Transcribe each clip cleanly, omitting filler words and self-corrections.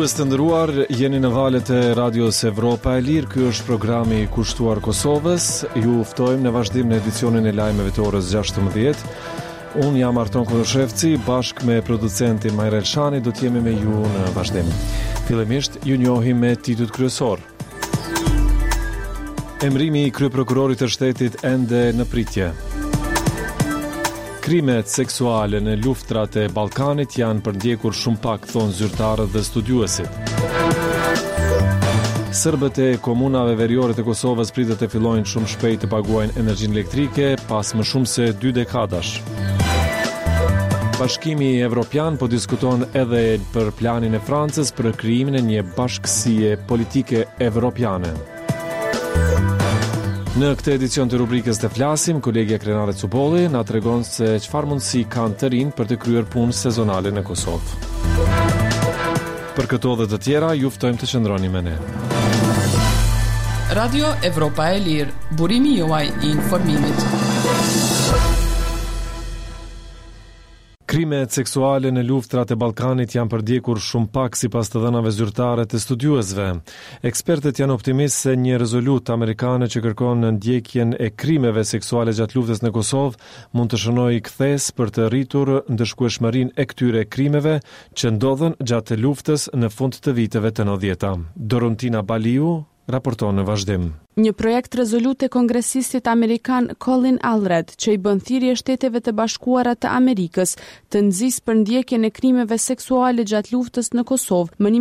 Dëgjues të nderuar, jeni në valët e Radios Evropa e Lirë. Ky është programi i kushtuar Kosovës. Ju ftojmë në vazhdim në edicionin e lajmeve të orës 16. Unë jam Arton Konoshevci, bashkë me producentin Majrel Shani, do t'jemi me ju në vazhdim. Fillimisht, ju njohim me titut kryesor. Emrimi i kryeprokurorit të shtetit ende në pritje. Krimet seksuale në luftrat e Ballkanit janë përdjekur shumë pak, thonë zyrtarët dhe studiuesit. Serbët e komunave veriore të Kosovës pritet të fillojnë shumë shpejt të paguajnë energjinë elektrike pas më shumë se 2 dekadash. Bashkimi Evropian po diskuton edhe për planin e Francës për krijimin e një bashkësie politike evropiane. Në këtë edicion të rubrikës të flasim, kolegja Krenare Cubolli na tregon se çfarë mundësi kanë të rinj për të kryer punë sezonale në Kosovë. Për këto dhe të tjera, ju ftojmë të qëndroni me ne. Radio Evropa e Lirë, burimi juaj i informimit. Krimet seksuale në luftrat e Ballkanit janë përdjekur shumë pak sipas të dhënave zyrtare të studiuesve. Ekspertët janë optimistë se një rezolutë amerikane që kërkon ndjekjen e krimeve seksuale gjatë luftës në Kosovë mund të shënojë kthes për të rritur ndëshkueshmërinë e këtyre krimeve që ndodhen gjatë luftës në fund të viteve të 90-ta. Dorontina Baliu raporton në vazhdim. Një projekt rezolute kongresistit amerikan Colin Allred, që i bën thirrje Shteteve të Bashkuara të Amerikës të nxjisë për ndjekjen e krimeve seksuale gjatë luftës në Kosovë më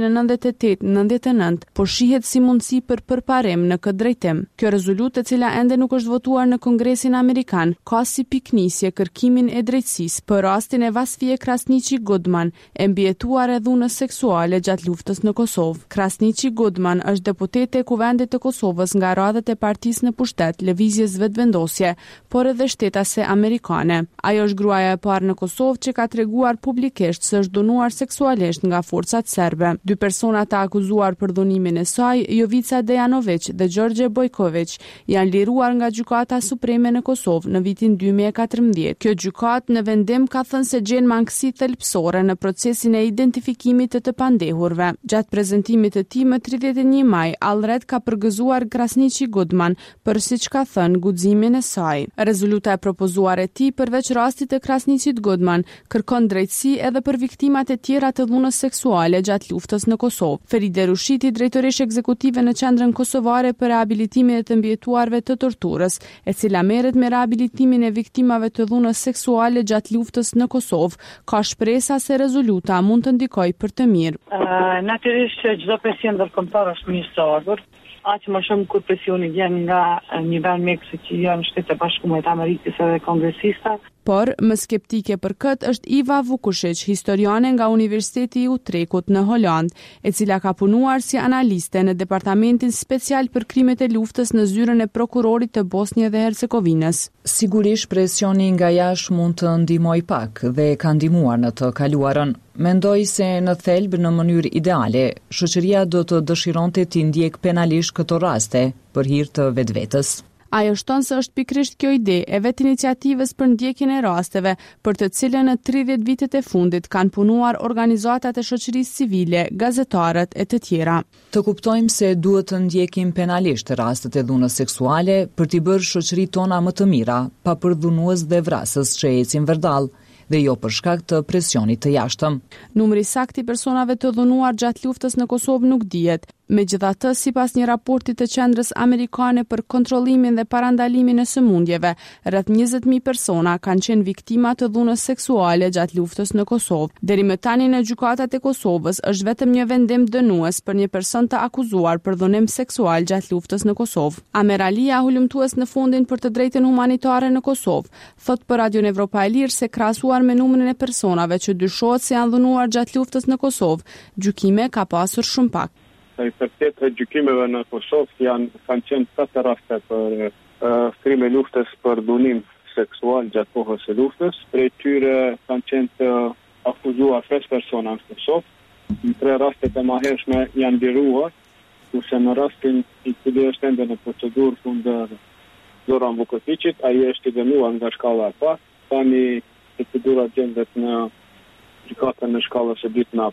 1998-99, por shihet si mundësi për përparim në këtë drejtim. Kjo rezolutë, e cila ende nuk është votuar në Kongresin Amerikan, ka si piknisje kërkimin e drejtësisë për rastin e Vasfije Krasniqi Goodman, e mbijetuar e dhunës seksuale gjatë luftës në Kosovë. Krasniqi Goodman është deputete e Kuvendit të Kosovës nga radhët e partisë në pushtet, lëvizjes vetëvendosje, por edhe shtetase amerikane. Ajo është gruaja e parë në Kosovë që ka treguar publikisht se është dhunuar seksualisht nga forcat serbe. 2 persona të akuzuar për dhunimin e saj, Jovica Dejanović dhe Đorđe Bojković, janë liruar nga Gjykata Supreme në Kosovë në vitin 2014. Kjo gjykatë në vendim ka thënë se gjen mangësi thelbësore në procesin e identifikimit të pandehurve. Gjatë prezantimit të tij më 31 maj, Allred ka përgëzuar Krasniqi Goodman për siç ka thënë guximin e saj. Rezoluta e propozuar e tij përveç rastit të Krasniqit Goodman kërkon drejtësi edhe për viktimat e tjera të dhunës seksuale gjatë luftës në Kosovë. Feride Rushiti, drejtoresh ekzekutive në Qendrën Kosovare për Rehabilitimin e të mbijetuarve të torturës, e cila merret me rehabilitimin e viktimave të dhunës seksuale gjatë luftës në Kosovë, ka shpresa se rezoluta mund të ndikojë për të mirë. Natyrisht që çdo presion ndërkombëtar është mirë së ardhur. Aq më shumë kur presioni vjen nga një vend mjekësi që janë Shtetet e Bashkuara të Amerikës edhe kongresista. Por, më skeptike për këtë është Iva Vukušić, historiane nga Universiteti i Utrekut në Holand, e cila ka punuar si analiste në Departamentin Special për Krimet e Luftës në zyrën e prokurorit të Bosnjë dhe Hercegovinës. Sigurisht presioni nga jashtë mund të ndihmojë pak dhe ka ndihmuar në të kaluarën. Mendoj se në thelb në mënyrë ideale, shoqëria do të dëshironte të ndjek penalisht këto raste për hir të vetvetes. Ajo shton se është pikrisht kjo ide e vetë iniciativës për ndjekjen e rasteve, për të cilën në 30 vitet e fundit kanë punuar organizatat e shoqërisë civile, gazetarët e të tjera. Të kuptojmë se duhet të ndjekim penalisht rastet e dhunës seksuale për t'i bërë shoqëritë tona më të mira, pa për dhunues dhe vrasës që ecin vërdall, dhe jo për shkak të presionit të jashtëm. Numri saktë i personave të dhunuar gjatë luftës në Kosovë nuk dihet. Megjithatë, sipas një raporti të Qendrës Amerikane për kontrollimin dhe parandalimin e sëmundjeve, rreth 20.000 persona kanë qenë viktima të dhunës seksuale gjatë luftës në Kosovë. Deri më tani në gjykatat e Kosovës është vetëm një vendim dënues për një person të akuzuar për dhunim seksual gjatë luftës në Kosovë. Ameralia, hulumtues në fondin për të drejtën humanitare në Kosovë, thot për Radio Evropa e Lirë se krahasuar me numrin e personave që dyshohet se janë dhunuar gjatë luftës në Kosovë, gjykime ka pasur shumë pak. I përket të gjykimeve në Kosovë kanë qenë 7 raste për krime luftës për dhunim seksual gjatë kohës së luftës. Prej tyre kanë qenë të akuzuar 5 persona në Kosovë. Në 3 rastet e mëhershme janë liruar, kurse në rastin i cili është ende në procedurë kundër Zoran Vukotićit, ai është i dënuar nga shkalla e parë. Tani procedura gjendet në gjykatën në shkallës së dytë në apel.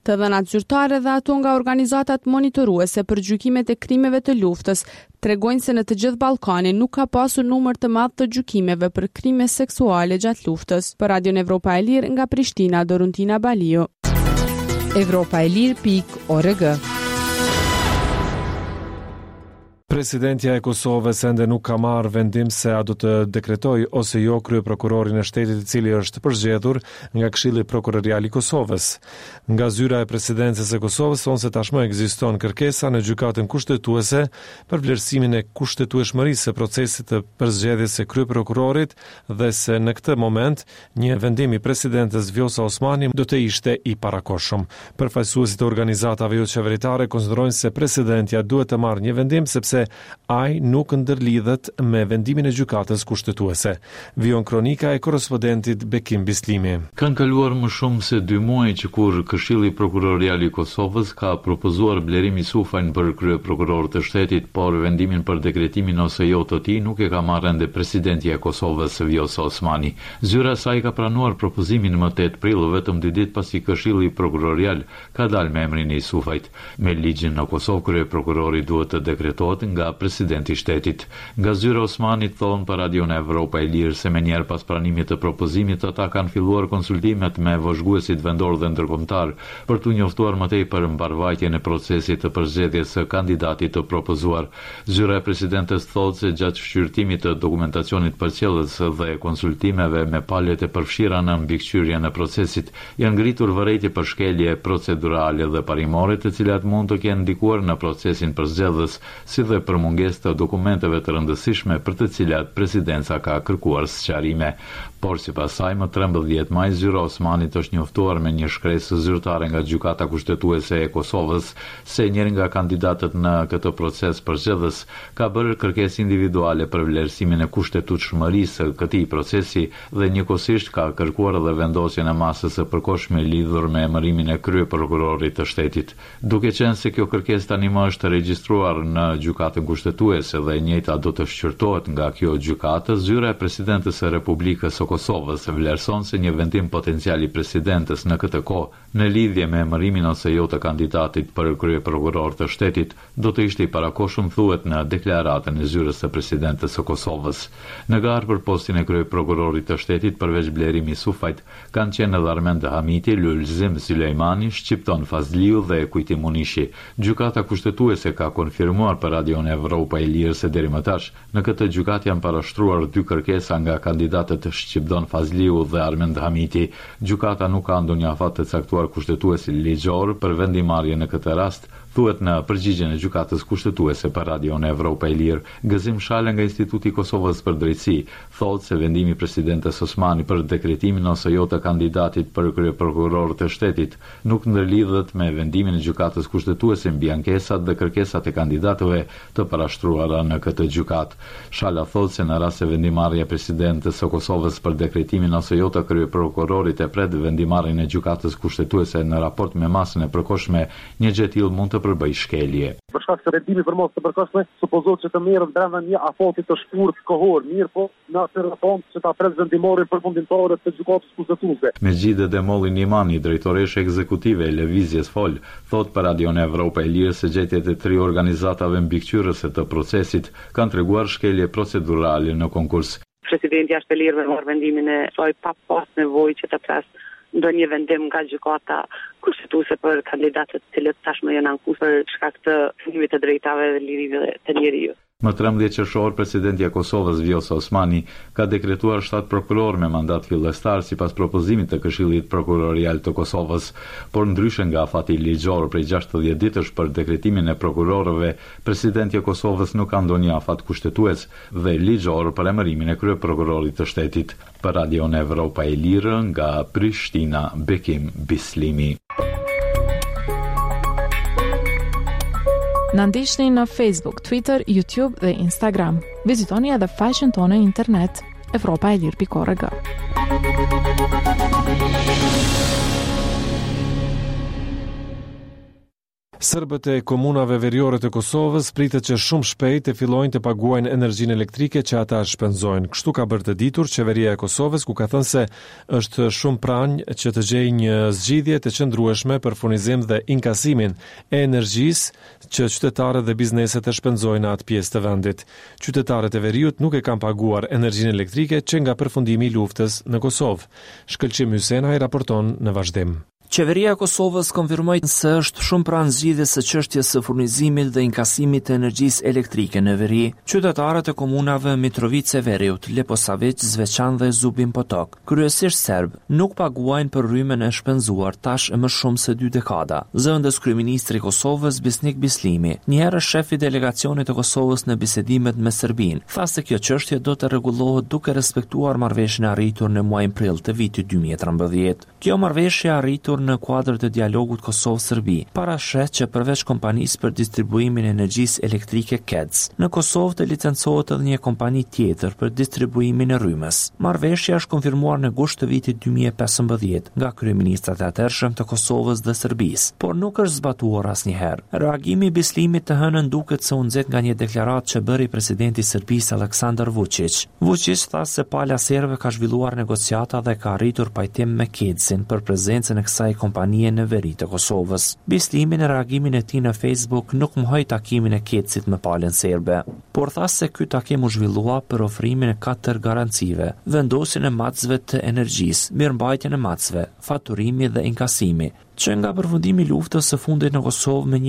Të dhënat zyrtare dhe ato nga organizatat monitoruese për gjykimet e krimeve të luftës tregojnë se në të gjithë Ballkanin nuk ka pasur numër të madh të gjykimeve për krime seksuale gjatë luftës. Për Radion Evropa e Lirë nga Prishtina, Doruntina Balio. Evropaelir.org. Presidentja e Kosovës ende nuk ka marrë vendim se a do të dekretoj ose jo kryeprokurorin e shtetit i cili është përzgjedhur nga Këshilli Prokurorial i Kosovës. Nga zyra e presidencës së Kosovës thonë se tashmë ekziston kërkesa në gjykatën kushtetuese për vlerësimin e kushtetueshmërisë së procesit të përzgjedhjes së kryeprokurorit dhe se në këtë moment një vendim i presidentes Vjosa Osmani do të ishte i parakohshëm. Përfaqësuesit e organizatave jo qeveritare konsiderojnë se presidentja duhet të marrë një vendim sepse ai nuk ndërlidhet me vendimin e gjykatës kushtetuese. Vion kronika e korrespondentit Bekim Bislimi. Kanë kaluar më shumë se 2 muaj që kur Këshilli Prokurorial i Kosovës ka propozuar Blerim Isufajn për kryeprokuror të shtetit, por vendimin për dekretimin ose jo të tij nuk e ka marrë ende presidentja e Kosovës Vjosa Osmani. Zyra e saj ka pranuar propozimin më 8 prill, vetëm 2 ditë pasi Këshilli Prokurorial ka dalë me emrin e Isufajt. Me ligjin në Kosovë kryeprokurori duhet të dekretohet nga presidenti i shtetit. Nga zyra Osmanit thonë për Radion Evropa e Lirë se menjëherë pas pranimit të propozimit ata kanë filluar konsultimet me vëzhguesit vendor dhe ndërkombëtar për t'u njoftuar më tej për mbarvajtjen e procesit të përzgjedhjes së kandidatit të propozuar. Zyra e presidentes thotë se gjatë shqyrtimit të dokumentacionit përcjellës dhe konsultimeve me palët e përfshira në mbikëqyrjen e procesit janë ngritur vërejtje për shkelje procedurale dhe parimore të cilat mund të kenë ndikuar në procesin përzgjedhës, si dhe për mungesë të dokumenteve të rëndësishme për të cilat presidenca ka kërkuar sqarime. Por sipas saj më 13 maj zyra Osmanit është njoftuar me një shkresë zyrtare nga gjykata kushtetuese e Kosovës se njëri nga kandidatët në këtë proces përzgjedhës ka bërë kërkesë individuale për vlerësimin e kushtetutshmërisë së këtij procesi dhe njëkohësisht ka kërkuar edhe vendosjen e masës së përkohshme lidhur me emërimin e kryeprokurorit të shtetit. Duke qenë se kjo kërkesë tani më është regjistruar në gjykatën kushtetuese dhe e njëjta do të shqyrtohet nga kjo gjykatë, zyra e presidentes së Republikës së Kosovës vlerëson se një vendim potencial i presidentes në këtë kohë në lidhje me emërimin ose jo të kandidatit për kryeprokuror të shtetit do të ishte i parakohshëm, thuhet në deklaratën e zyrës së presidentes së Kosovës. Në garë për postin e kryeprokurorit të shtetit përveç Blerim Isufajt kanë qenë edhe Armend Hamiti, Lulzim Sulejmani, Shqipton Fazliu dhe Kujtim Munishi. Gjykata kushtetuese ka konfirmuar për Radion Evropa e Lirë se deri më tash në këtë gjykatë janë parashtruar 2 kërkesa nga kandidatët Shqipton Fazliu dhe Armend Hamiti. Gjykata nuk ka ndonjë afat të caktuar kushtetuesi ligjor për vendimarrje në këtë rast, thuhet në përgjigjen e gjykatës kushtetuese për Radion Evropa e Lirë. Gëzim Shale nga Instituti i Kosovës për Drejtësi thotë se vendimi i presidentes Osmani për dekretimin ose jo të kandidatit për kryeprokuror të shtetit nuk ndërlidhet me vendimin e gjykatës kushtetuese mbi ankesat dhe kërkesat e kandidatëve të parashtruara në këtë gjykatë. Shala thotë se në rast se vendimarrja e presidentes së Kosovës për dekretimin ose jo të kryeprokurorit e pret vendimarrjen e gjykatës kushtetuese në raport me masën e përkohshme, një gjë e tillë mund të përbëj shkelje. Për shkak se vendimi për mos të përkohshme supozohet që të merret brenda një afati të shkurt kohor, mirë po në atë raport që ta pret vendimarrjen përfundimtare të gjykatës kushtetuese. Mejide Demolli Imani, drejtoresha ekzekutive e Lëvizjes Fol, thot për Radion Evropa e Lirë se gjetjet e 3 organizatave mbikëqyrëse të procesit kanë treguar shkelje procedurale në konkurs. Presidenti është e lirë me marrë vendimin e saj pa pas nevojë që të pres ndonjë vendim nga gjykata kushtetuese për kandidatët të cilët tashmë janë ankuar për shkak të fundimit të drejtave dhe lirive të njeriut. Më 13 qershor, presidenti i Kosovës Vjosa Osmani ka dekretuar 7 prokuror me mandat fillestar sipas propozimit të Këshillit Prokurorial të Kosovës, por ndryshe nga afati ligjor prej 60 ditësh për dekretimin e prokurorëve, presidenti i Kosovës nuk ka ndonjë afat kushtetues dhe ligjor për emërimin e kryeprokurorit të shtetit. Për Radion Evropa e Lirë nga Prishtina, Bekim Bislimi. Na ndiqni në Facebook, Twitter, YouTube dhe Instagram. Vizitoni edhe faqen tonë internet evropaelir.org. Serbët e komunave veriore të Kosovës pritet që shumë shpejt të fillojnë të paguajnë energjinë elektrike që ata shpenzojnë. Kështu ka bërë të ditur qeveria e Kosovës, ku ka thënë se është shumë pranjë që të gjejë një zgjidhje të qëndrueshme për furnizim dhe inkasimin e energjisë që qytetarët dhe bizneset e shpenzojnë atë pjesë të vendit. Qytetarët e veriut nuk e kanë paguar energjinë elektrike që nga përfundimi i luftës në Kosovë. Shkëlqim Hysenaj raporton në vazhdim. Qeveria e Kosovës konfirmoi se është shumë pranë zgjidhjes së çështjes së furnizimit dhe inkasimit të energjisë elektrike në veri. Qytetarët e komunave Mitrovica e Veriut, Leposavić, Zveçan dhe Zubin Potok, kryesisht serb, nuk paguajnë për rrymen e shpenzuar tash e më shumë se 2 dekada. Zëvendës kryeministri i Kosovës Bisnik Bislimi, një herë shefi delegacionit të Kosovës në bisedimet me Serbinë, tha se kjo çështje do të rregullohet duke respektuar marrëveshjen e arritur në muajin prill të vitit 2013. Kjo marrëveshje arritur në kuadër të dialogut Kosovë-Serbi, parashet që përveç kompanisë për distribuimin e energjisë elektrike KEDS, në Kosovë të licencohet edhe një kompani tjetër për distribuimin e rrymës. Marrëveshja është konfirmuar në gusht të vitit 2015 nga kryeministrat e atëhershëm të Kosovës dhe Serbisë, por nuk është zbatuar asnjëherë. Reagimi i Bislimit të hënën duket se u nxet nga një deklaratë që bëri presidenti i Serbisë Aleksandar Vučić. Vučić tha se pala serbe ka zhvilluar negociata dhe ka arritur pajtim me KEDS-in për prezencën e kësaj kompanie në veri të Kosovës. Bislimi në reagimin e tij në Facebook nuk mohoi takimin e KEDS-it me palën serbe, por tha se ky takim u zhvillua për ofrimin e 4 garancive, vendosjen e matësve të energjisë, mirëmbajtjen e matësve, faturimi dhe inkasimi, që nga përfundimi i luftës së fundit në Kosovë me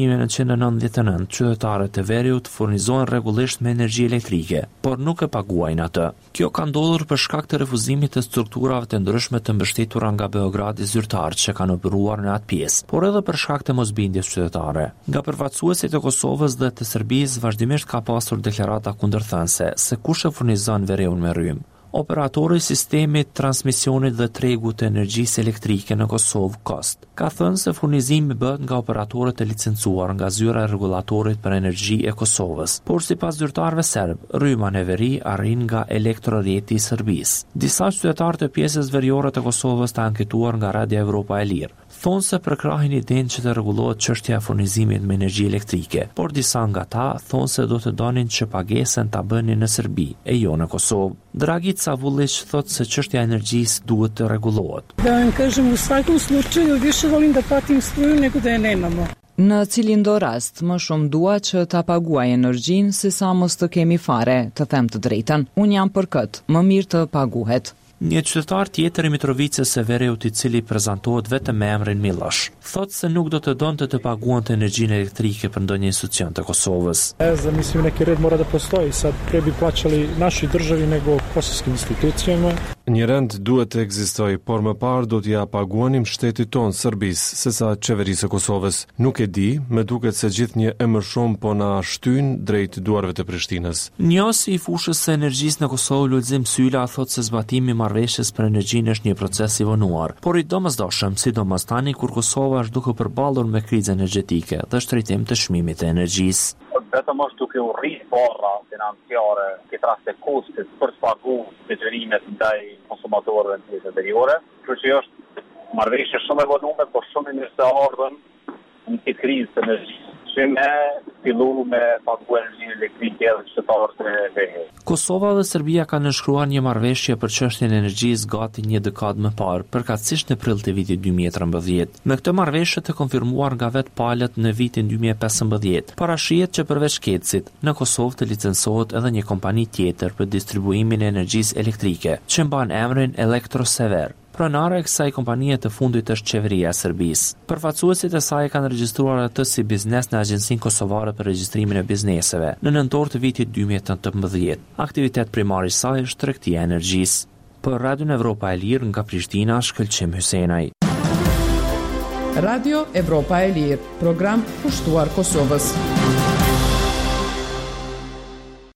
1999, qytetarët e veriut furnizohen rregullisht me energji elektrike, por nuk e paguajnë atë. Kjo ka ndodhur për shkak të refuzimit të strukturave të ndryshme të mbështetura nga Beogradi zyrtar që kanë operuar në atë pjesë, por edhe për shkak të mosbindjes qytetare. Nga përfaqësuesit e Kosovës dhe të Serbisë vazhdimisht ka pasur deklarata kundërthënëse se kush e furnizon veriun me rrymë. Operatori i sistemit transmisionit dhe tregut të energjisë elektrike në Kosovë, KOST, ka thënë se furnizimi bëhet nga operatorët e licencuar nga zyra e rregullatorit për energji e Kosovës, por sipas zyrtarëve serb, rryma në veri arrin nga elektrorrjeti i Serbisë. Disa qytetarë të pjesës veriore të Kosovës të anketuar nga Radia Evropa e Lirë thonë se përkrahin idenë që të rregullohet çështja e furnizimit me energji elektrike, por disa nga ta thonë se do të donin që pagesën ta bënin në Serbi e jo në Kosovë. Dragica Vullić thotë se çështja e energjisë duhet të rregullohet. Në cilin do rast, më shumë dua që ta paguaj energjinë se sa mos të kemi fare, të them të drejtën. Unë jam për këtë, më mirë të paguhet. Një qytetar tjetër i Mitrovicës së Veriut, i cili prezantohet vetëm me emrin Milosh, thotë se nuk do të donte të paguante energjinë elektrike për ndonjë institucion të Kosovës. Mislim neki red mora da postoji, sad pre bi plaćali našoj državi nego kosovskim institucijama. Një rend duhet të ekzistojë, por më parë do t'ja paguanim shtetit tonë Serbisë, sesa qeverisë së Kosovës. Nuk e di, më duket se gjithnjë e më shumë po na shtyn drejt duarve të Prishtinës. Njësi i fushës së energjisë në Kosovë, Lulzim Syla, thotë se zbatimi i marrëveshjes për energjinë është një proces i vonuar, por i domosdoshëm, sidomos tani kur Kosova është duke përballur me krizën energjetike dhe shtrejtim të çmimit të energjisë. Vetëm është duke u rritë barra financiare këtë rast e kostit për të paguar detyrimet ndaj konsumatorëve në pjesën veriore. Kështu që është marrëveshje shumë e vonuar, por shumë mirë se ardhën në këtë krizë të energjisë. Me fillu me paguar energjinë elektrike dhe qytetarët e veriut. Kosova dhe Serbia kanë nënshkruar një marrëveshje për çështjen e energjisë gati një dekadë më parë, përkatësisht në prill të vitit 2013. Me këtë marrëveshje të konfirmuar nga vetë palët në vitin 2015, parashihet që përveç KEDS-it, në Kosovë të licencohet edhe një kompani tjetër për distribuimin e energjisë elektrike, që mban emrin Elektrosever. Pronare e kësaj kompanie të fundit është qeveria e Serbisë. Përfaqësuesit e saj kanë regjistruar atë si biznes në Agjencinë Kosovare për regjistrimin e bizneseve në nëntor të vitit 2018. Aktivitet primar i saj është tregtia e energjisë. Për Radio Evropa e Lirë nga Prishtina, Shkëlqim Hysenaj. Radio Evropa e Lirë, program pushtuar Kosovës.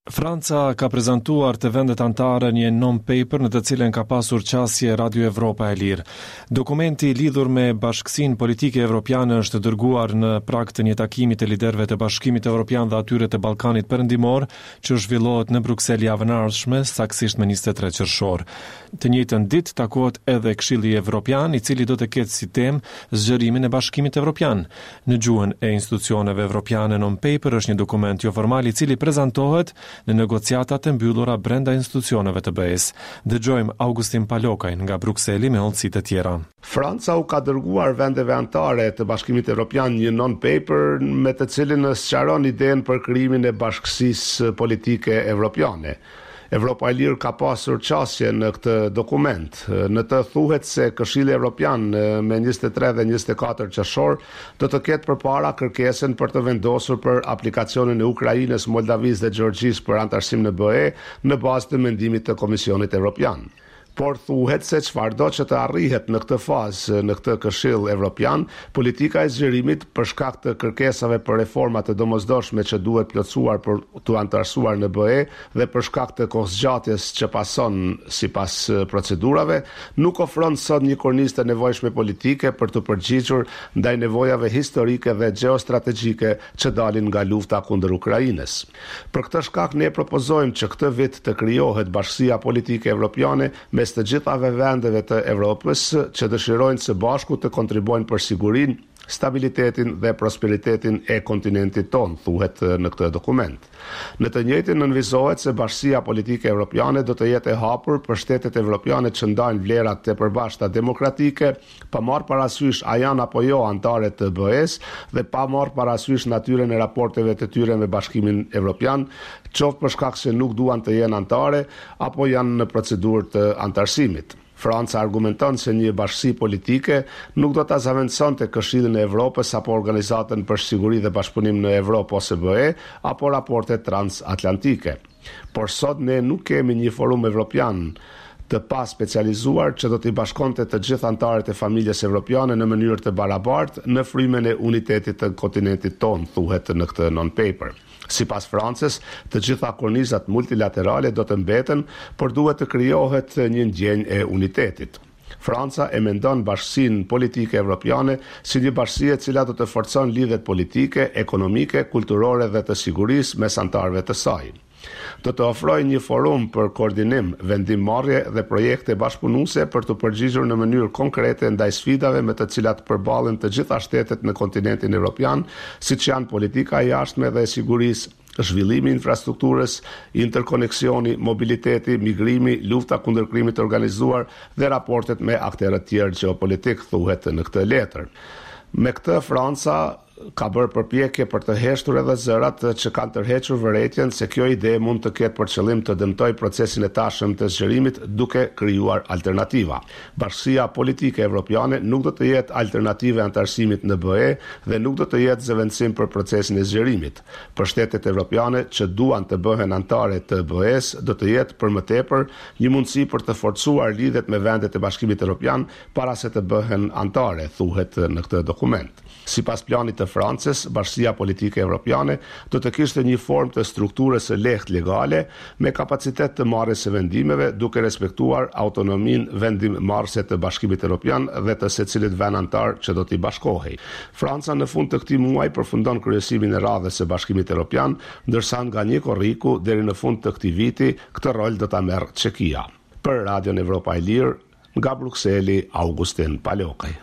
Franca ka prezantuar të vendet anëtare një non-paper në të cilën ka pasur qasje Radio Evropa e Lirë. Dokumenti lidhur me bashkësinë politike evropiane është dërguar në prag të një takimi të liderëve të Bashkimit Evropian dhe atyre të Ballkanit Perëndimor, që zhvillohet në Bruksel javën e ardhshme, saktësisht me 23 qershor. Të njëjtën ditë takohet edhe Këshilli Evropian, i cili do të ketë si temë zgjerimin e Bashkimit Evropian. Në gjuhën e institucioneve evropiane, non-paper është një dokument jo formal i cili prezantohet në negociatat e mbyllura brenda institucioneve të BE-s. Dëgjojmë Augustin Palokajn nga Brukseli me hollësi të tjera. Franca u ka dërguar vendeve anëtare të Bashkimit Evropian një non-paper me të cilin sqaron idenë për krijimin e bashkësisë politike evropiane. Evropa e Lirë ka pasur qasje në këtë dokument. Në të thuhet se Këshilli Evropian me 23 dhe 24 qershor do të ketë përpara kërkesën për të vendosur për aplikacionin e Ukrainës, Moldavisë dhe Gjeorgjisë për anëtarësim në BE në bazë të mendimit të Komisionit Evropian. Por thuhet se çfarëdo që të arrihet në këtë fazë në këtë Këshill Evropian, politika e zgjerimit për shkak të kërkesave për reforma të domosdoshme që duhet plotësuar për të anëtarësuar në BE dhe për shkak të kohëzgjatjes që pason sipas procedurave, nuk ofron sot një kornizë të nevojshme politike për të përgjigjur ndaj nevojave historike dhe gjeostrategjike që dalin nga lufta kundër Ukrainës. Për këtë shkak ne propozojmë që këtë vit të krijohet Bashkia Politike Evropiane mes të gjithave vendeve të Evropës që dëshirojnë së bashku të kontribuojnë për sigurinë, stabilitetin dhe prosperitetin e kontinentit ton, thuhet në këtë dokument. Në të njëjtin nënvizohet se Bashkia Politike Evropiane do të jetë e hapur për shtetet evropiane që ndajnë vlerat të përbashkëta demokratike, pa marrë parasysh a janë apo jo anëtare të BE-s dhe pa marrë parasysh natyrën e raporteve të tyre me Bashkimin Evropian, qoftë për shkak se nuk duan të jenë anëtare apo janë në procedurë të anëtarësimit. Franca argumenton se një bashkësi politike nuk do ta zaventësonte Këshillin e Evropës apo Organizatën për Siguri dhe Bashkëpunim në Evropë ose BE apo raporte transatlantike. Por sot ne nuk kemi një forum evropian të pa specializuar që do t'i bashkonte të gjithë anëtarët e familjes evropiane në mënyrë të barabartë në frymën e unitetit të kontinentit ton, thuhet në këtë non-paper. Sipas Francës, të gjitha kornizat multilaterale do të mbeten, por duhet të krijohet një ndjenjë e unitetit. Franca e mendon bashkësinë politike evropiane si një bashkësi e cila do të forcon lidhjet politike, ekonomike, kulturore dhe të sigurisë mes anëtarëve të saj. Do të ofrojë një forum për koordinim, vendimmarrje dhe projekte bashkëpunuese për të përgjigjur në mënyrë konkrete ndaj sfidave me të cilat përballen të gjitha shtetet në kontinentin evropian, siç janë politika e jashtme dhe e sigurisë, zhvillimi i infrastrukturës, interkoneksioni, mobiliteti, migrimi, lufta kundër krimit të organizuar dhe raportet me aktorë të tjerë gjeopolitik, thuhet në këtë letër. Me këtë Franca ka bërë përpjekje për të heshtur edhe zërat që kanë tërhequr vërejtjen se kjo ide mund të ketë për qëllim të dëmtojë procesin e tashëm të zgjerimit duke krijuar alternativa. Bashkia Politike Evropiane nuk do të jetë alternative anëtarësimit në BE dhe nuk do të jetë zëvendësim për procesin e zgjerimit. Për shtetet evropiane që duan të bëhen anëtare të BE-s, do të jetë për më tepër një mundësi për të forcuar lidhjet me vendet e Bashkimit Evropian para se të bëhen anëtare, thuhet në këtë dokument. Sipas planit të Francës, Bashkia Politike Evropiane do të kishte një formë të strukturës së lehtë legale me kapacitet të marrjes së vendimeve duke respektuar autonominë vendimmarrëse të Bashkimit Evropian dhe të secilit vend anëtar që do t'i bashkohej. Franca në fund të këtij muaji përfundon kryesimin e radhës së Bashkimit Evropian, ndërsa nga një korriku deri në fund të këtij viti këtë rol do ta merr Çekia. Për Radion Evropa e Lirë, nga Brukseli, Augustin Palokaj.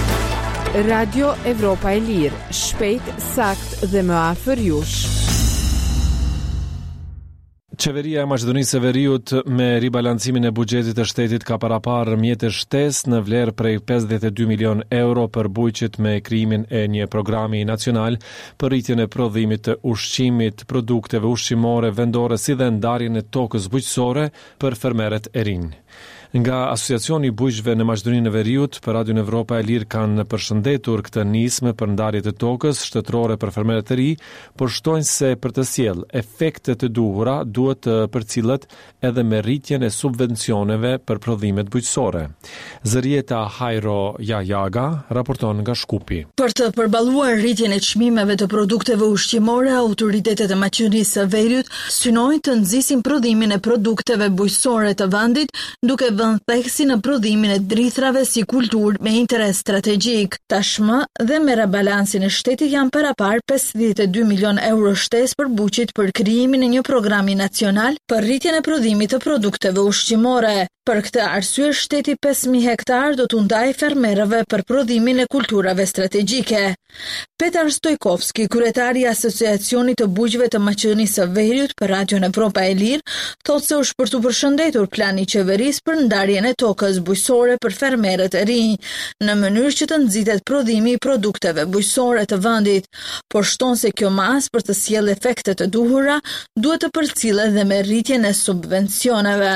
Radio Evropa e Lirë, shpejt, sakt dhe më afër jush. Qeveria e Maqedonisë së Veriut me ribalancimin e buxhetit të shtetit ka paraparë mjete shtesë në vlerë prej 52 milion euro për bujqet me krijimin e një programi nacional për rritjen e prodhimit të ushqimit, produkteve ushqimore vendore si dhe ndarjen e tokës bujqësore për fermerët e rinj. Nga Asociacioni i Bujqve në Maqedoninë e Veriut, për Radion Evropa e Lirë kanë përshëndetur këtë nismë për ndarjet e tokës shtetërore për fermerët e ri, por shtojnë se për të sjellë efektet e duhura duhet të përcillet edhe me rritjen e subvencioneve për prodhimet bujqësore. Zërieta Hajro Jajaga raporton nga Shkupi. Për të përballuar rritjen e çmimeve të produkteve ushqimore, autoritetet e Maqedonisë së Veriut synojnë të nxisin prodhimin e produkteve bujqësore të vendit, duke vënë theksin në prodhimin e drithrave si kulturë me interes strategjik. Tashmë dhe me rebalancin e shtetit janë parapar 52 milion euro shtesë për buqit për krijimin e një programi nacional për rritjen e prodhimit të produkteve ushqimore. Për këtë arsye, shteti 5.000 hektar do t'u ndajë fermerëve për prodhimin e kulturave strategjike. Petar Stojkovski, kryetari i Asociacionit të Bujqve të Maqedonisë së Veriut për Radion Evropa e Lirë, thotë se është për të përshëndetur plani i qeverisë për ndarjen e tokës bujqësore për fermerët e rinj, në mënyrë që të nxitet prodhimi i produkteve bujqësore të vendit, por shton se kjo masë për të sjellë efektet e duhura duhet të përcillet dhe me rritjen e subvencioneve.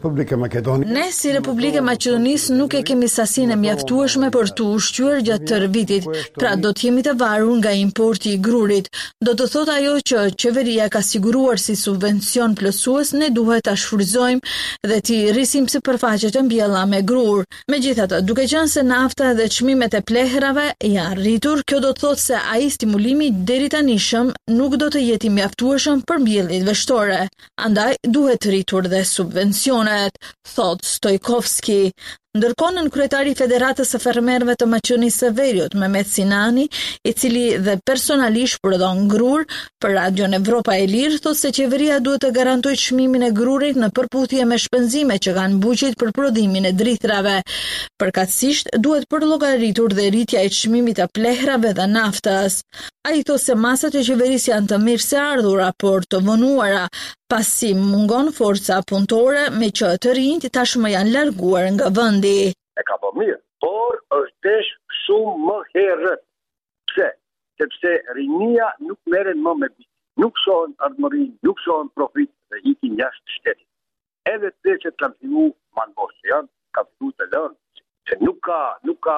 Ne si Republikë e Maqedonisë nuk e kemi sasinë e mjaftueshme për të ushqyer gjatë tërë vitit, pra do të jemi të varur nga importi i grurit. Do të thotë ajo që qeveria ka siguruar si subvencion plotësues, ne duhet ta shfrytëzojmë dhe t'i rrisim sipërfaqet e mbjella me grur. Megjithatë, duke qenë se nafta dhe çmimet e plehrave janë rritur, kjo do të thotë se ai stimulimi deri tanishëm nuk do të jetë i mjaftueshëm për mbjelljet veshtore. Andaj duhet rritur dhe subvencionet, thot Stojkovski. Ndërkohë, nën kryetari i Federatës së Fermerëve të Maqedonisë së Veriut, Mehmet Sinani, i cili dhe personalisht prodhon grur, për Radion Evropa e Lirë, thotë se qeveria duhet të garantojë çmimin e grurit në përputhje me shpenzimet që kanë buqit për prodhimin e drithrave. Përkatësisht, duhet përllogaritur dhe rritja e çmimit të plehrave dhe naftës. Ai thotë se masat e qeverisë janë të mirë se ardhura, por të vonuara, pasi mungon forca punëtore me që të rinjt tashmë janë larguar nga vendi. E ka po mirë, por është desh shumë më herët. Pse? Sepse rinia nuk merren më me bitë. Nuk shohin ardhmërinë, nuk shohin profit dhe ikin jashtë shtetit. Edhe të që kanë fillu manbosh, ka fillu të lënë, se nuk ka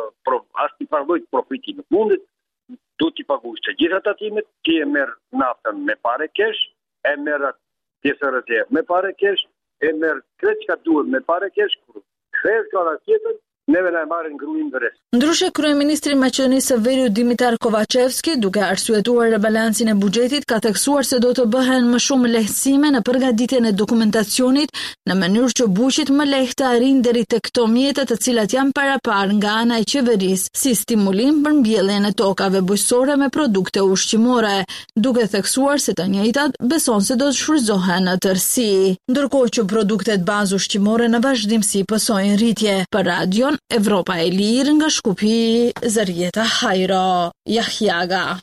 asnjë farë profiti nuk mundet, do t'i paguash të gjitha tatimet, ti e merr naftën me parë kesh, e merr pjesë rezervë me parë kesh, e merr këtë që duhet me parë kesh, kur kthehet ka tjetër, neve na marrin gruin dhe rest. Ndryshe, kryeministri i Maqedonisë së Veriut Dimitar Kovacevski, duke arsyetuar rebalancin e buxhetit, ka theksuar se do të bëhen më shumë lehtësime në përgatitjen e dokumentacionit, në mënyrë që buqit më lehtë të arrijnë deri tek këto mjete të cilat janë parapar nga ana e qeverisë, si stimulim për mbjelljen e tokave bujqësore me produkte ushqimore, duke theksuar se të njëjtat beson se do të shfrytëzohen në tërësi. Ndërkohë që produktet bazë ushqimore në vazhdimsi pësojnë rritje. Për Radion Evropa e Lirë nga Shkupi, Zërieta Hajro Jajaga.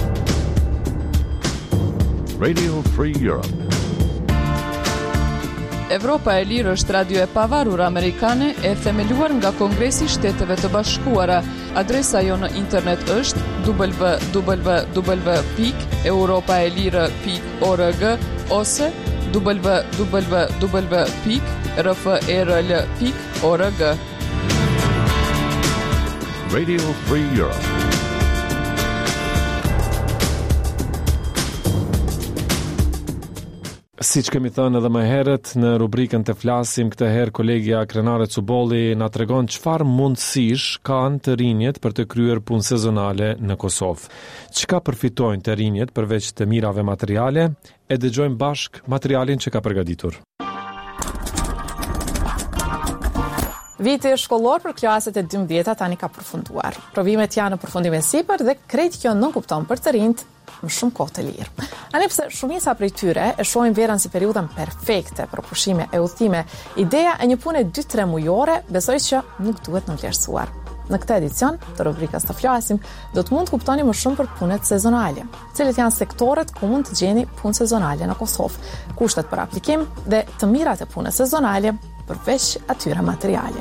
Radio Free Europe. Evropa e Lirë është radio e pavarur amerikane e themeluar nga Kongresi i Shteteve të Bashkuara. Adresa jo në internet është www.europaelire.org ose www.rfrl.org. Radio Free Europe. Siç kemi thënë edhe më herët, në rubrikën të flasim këtë herë kolegja Krenare Cubolli na tregon çfarë mundësish kanë të rinjet për të kryer punë sezonale në Kosovë. Çka përfitojnë të rinjet përveç të mirave materiale? E dëgjojmë bashk materialin që ka përgatitur. Viti shkollor për klaset e 12 tani ka përfunduar. Provimet janë në përfundim e sipër dhe krejt kjo nuk kupton për të rinjt më shumë kohë të lirë. Anipse shumica prej tyre e shohin verën si periudhën perfekte për pushime e udhëtime, ideja e një pune 2-3 mujore besoj që nuk duhet në vlerësuar. Në këtë edicion të rubrikës të flasim, do të mund të kuptoni më shumë për punet sezonale, cilët janë sektoret ku mund të gjeni punë sezonale në Kosovë, kushtet për aplikim dhe të mirat e punës sezonale përveç atyre materiale.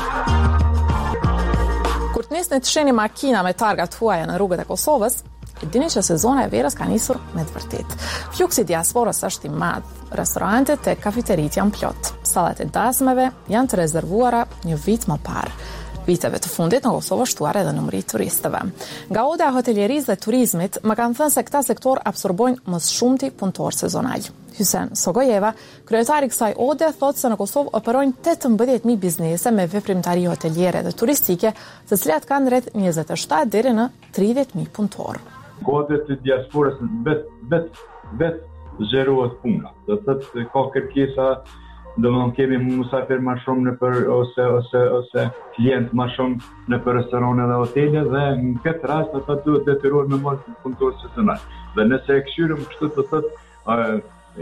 Kur të nisni të shihni makina me targat huaja në rrugët e Kosovës, e dini që sezona e verës ka nisur me të vërtetë. Fluksi i diasporës është i madh, restorantet e kafeteritë janë plot. sallat e dasmeve janë të rezervuara një vit më parë. Viteve të fundit në Kosovë shtuar edhe numri i turistëve. Nga oda e hotelierisë dhe turizmit, më kanë thënë se këta sektor absorbojnë më shumti punëtor sezonal. Hysen Sogojeva, kryetari i kësaj ode, thotë se në Kosovë operojnë 18.000 biznese me veprimtari hoteliere dhe turistike, të cilat kanë rreth 27 deri në 30.000 punëtor. Kodet të diasporës vet zgjerohet puna. Do të thotë ka kërkesa, domethënë kemi musafir më shumë ose klient më shumë në restorane dhe hotele dhe në këtë rast ata duhet detyrohen me marrë punëtor sezonal. Dhe nëse e këshyrëm kështu të thotë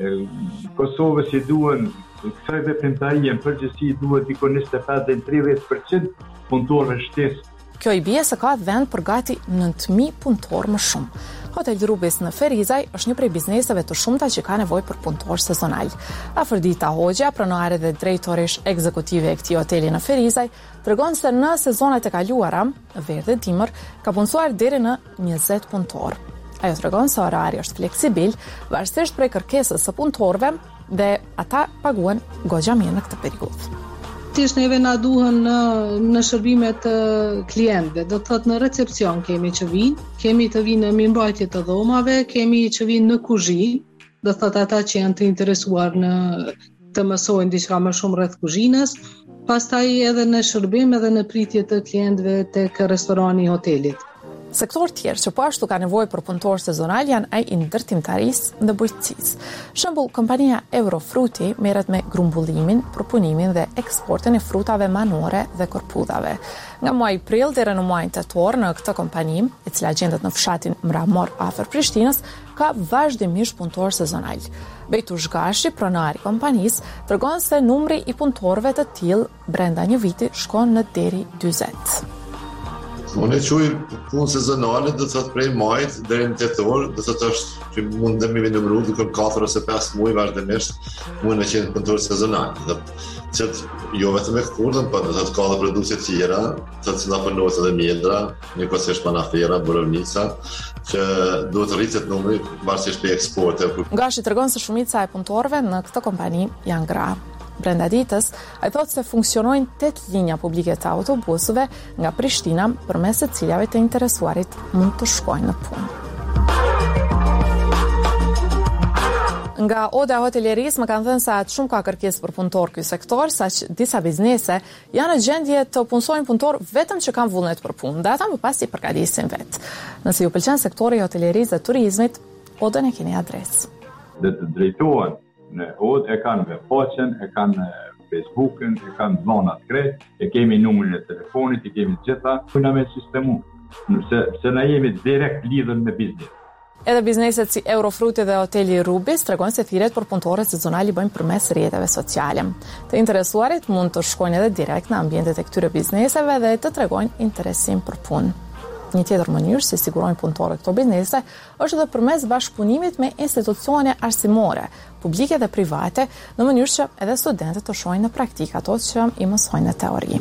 Kosovës i duhen kësaj veprimtarie në përgjithësi duhet dikon 25 deri në 30% punëtorëve shtesë. Kjo i bie se ka vend për gati 9.000 punëtor më shumë. Hotel Rubis në Ferizaj është një prej bizneseve të shumta që ka nevojë për punëtor sezonal. Afrodita Hoxha, pronare dhe drejtorish ekzekutive e këtij hoteli në Ferizaj, tregon se në sezonat e kaluara, verë dhe dimër, ka punësuar deri në 20 punëtor. Ajo tregon se orari është fleksibil, varësisht prej kërkesës së punëtorëve dhe ata paguhen goxha mirë në këtë periudhë. Thjesht neve na duhen në shërbimet të klientëve, do të thotë në recepcion kemi që vinë, kemi të vinë në mirëmbajtje të dhomave, kemi që vinë në kuzhinë, do të thotë ata që janë të interesuar në të mësojnë diçka më shumë rreth kuzhinës, pastaj edhe në shërbim edhe në pritje të klientëve tek restorani i hotelit. Sektor tjerë që po ashtu ka nevojë për punëtor sezonal janë ai i ndërtimtarisë dhe bujqësisë. Shembull, kompania Eurofruti merret me grumbullimin, përpunimin dhe eksportin e frutave manore dhe korpudhave. Nga muaji prill deri në muajin tetor në këtë kompani, e cila gjendet në fshatin Mramor afër Prishtinës, ka vazhdimisht punëtor sezonal. Bejtush Gashi, pronari i kompanisë, tregon se numri i punëtorëve të tillë brenda një viti shkon në deri 40. Unë e quj punë sezonale, do të thotë prej majit deri në tetor, do të thotë është që mundemi me numëru dikon 4 ose 5 muaj vazhdimisht mund me qenë punëtor sezonal. Që jo vetëm e këturdën, po do të thotë ka dhe produkte tjera, të cilat punohet edhe mjedra, njëkohësisht panafera, borovnica, që duhet rritet numri varësisht për eksporte. Gashi tregon se shumica e punëtorëve në këtë kompani janë gra. Brenda ditës, ai thotë se funksionojnë 8 linja publike të autobusëve nga Prishtina, përmes të cilave të interesuarit mund të shkojnë në punë. Nga oda hotelierisë më kanë thënë se atë shumë ka kërkesë për punëtor ky sektor, saqë disa biznese janë në gjendje të punësojnë punëtor vetëm që kanë vullnet për punë, dhe ata më pas i përgatisin vetë. Nëse ju pëlqen sektori i hotelierisë dhe turizmit, odën e keni adresë. Dhe të drejtohen në odë e kanë webpaqen, e kanë Facebookën, e kanë dhonat krejt, e kemi numrin e telefonit, e kemi gjitha, puna me sistemu, se na jemi direkt lidhën me biznes. Edhe bizneset si Eurofruti dhe hoteli Rubis tregojnë se thirrjet për punëtorët sezonal i bëjnë përmes rrjeteve sociale. Të interesuarit mund të shkojnë edhe direkt në ambientet e këtyre bizneseve dhe të tregojnë interesim për punë. Një tjetër mënyrë si sigurojnë punëtorët këto biznese është edhe përmes bashkëpunimit me institucione arsimore, publike dhe private, në mënyrë që edhe studentët të shohin në praktikë ato që i mësojnë në teori.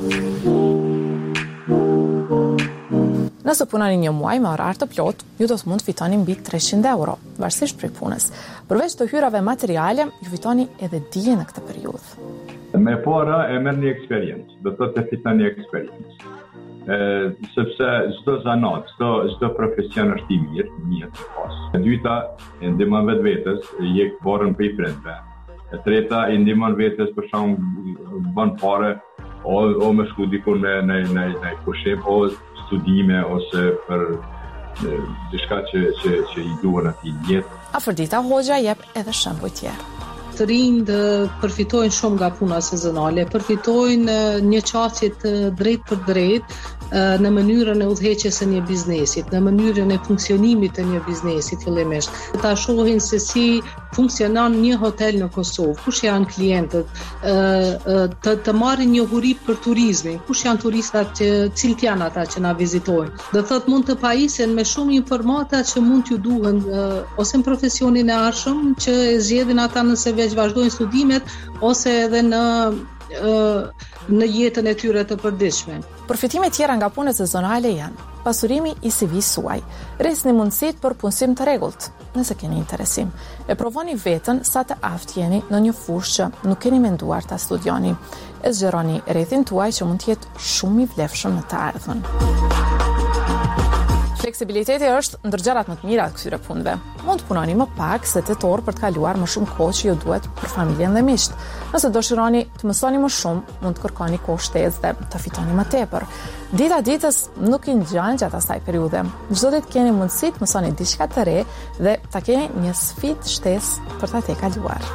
Nëse punoni një muaj me orar të plot, ju do të mund fitoni mbi 300 euro, varësisht prej punës. Përveç të hyrave materiale, ju fitoni edhe dije në këtë periudhë. Me para e merr një eksperiencë, do të thotë fitoni eksperiencë. Sepse çdo zanat, çdo profesion është i mirë të pas. E dyta, e ndihmon vetvetes, jek borën për i prindve. E treta, i ndihmon vetes për shkak bën parë o me shku diku në pushim o studime ose për diçka që i duhen atij jetë. Afrodita Hoxha jep edhe shembuj tjerë. Të rinjt përfitojnë shumë nga puna sezonale, përfitojnë një qasje të drejt për drejt në mënyrën e udhëheqjes së një biznesit, në mënyrën e funksionimit të një biznesi fillimisht. Ta shohin se si funksionon një hotel në Kosovë, kush janë klientët, të marrin njohuri për turizmin, kush janë turistat cilët janë ata që na vizitojnë. Do thotë mund të pajisen me shumë informata që mund t'ju duhen ose në profesionin e ardhshëm që e zgjedhin ata nëse veç vazhdojnë studimet ose edhe në jetën e tyre të përditshme. Përfitime tjera nga punët sezonale janë pasurimi i CV-s suaj, rrisni mundësitë për punësim të rregullt, nëse keni interesim. E provoni veten sa të aftë jeni në një fushë që nuk keni menduar ta studioni. E zgjeroni rrethin tuaj që mund të jetë shumë i vlefshëm në të ardhmen. Fleksibiliteti është ndër gjërat më të mira të këtyre punëve. Mund të punoni më pak se 8 orë për të kaluar më shumë kohë që ju duhet për familjen dhe miqt. Nëse dëshironi të mësoni më shumë, mund të kërkoni kohë shtesë dhe të fitoni më tepër. Dita ditës nuk i ngjan gjatë asaj periudhe. Çdo ditë keni mundësi të mësoni diçka të re dhe ta keni një sfidë shtesë për ta tejkaluar.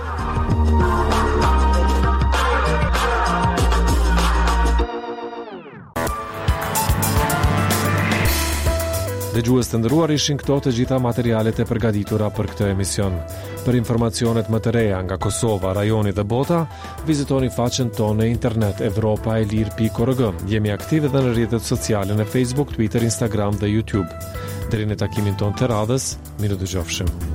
Dëgjues të nderuar, ishin këto të gjitha materialet e përgatitura për këtë emision. Për informacionet më të reja nga Kosova, rajoni dhe bota, vizitoni faqen tonë në internet evropaelir.org. Jemi aktiv edhe në rrjetet sociale në Facebook, Twitter, Instagram dhe YouTube. Deri në takimin tonë të radhës, mirë dëgjofshim.